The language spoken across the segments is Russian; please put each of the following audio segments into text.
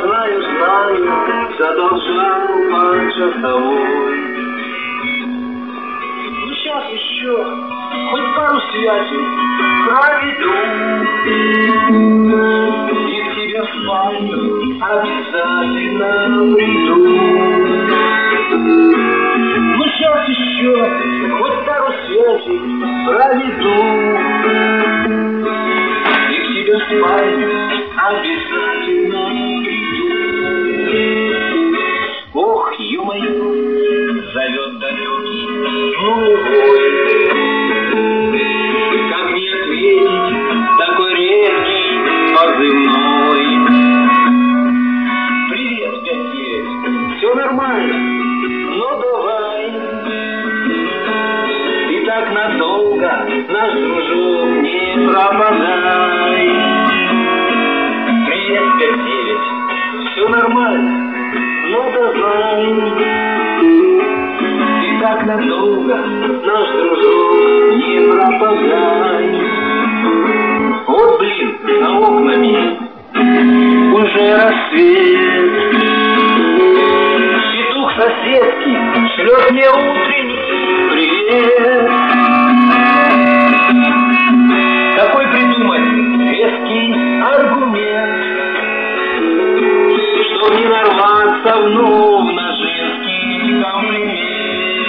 знаю, задолжал по часовой. Ну сейчас еще хоть пару связей проведу, и к тебе в спальню обязательно приду. Ну сейчас еще хоть пару связей проведу, и к тебе в спальню обязательно приду. Ох, ё-моё, зовет далекий нулевой. Как не ответить такой редкий позывной? Привет, 5-9, все нормально, но давай. И так надолго, наш дружок, не пропадай. Привет, 5-9, все нормально, но давай. И так надолго, наш дружок, не пропадай. Вот, блин, за окнами уже рассвет. Петух соседки шлет мне утренний привет. Какой придумать веский аргумент, чтоб не нарваться вновь на женский комплимент?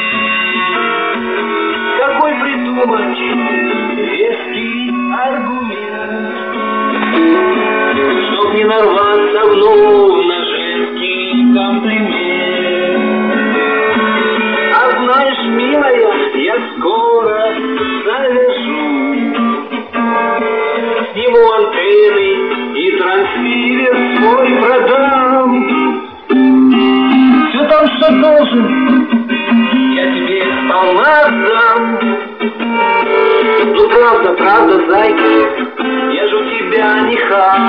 Какой придумать веский аргумент, чтоб не нарваться вновь на женский комплимент? А знаешь, милая, я скоро завяжу, сниму антенны и трансивер свой продам. Все там, что должен, я тебе сполна отдам. Ну правда, правда, зайка, я же у тебя не хам.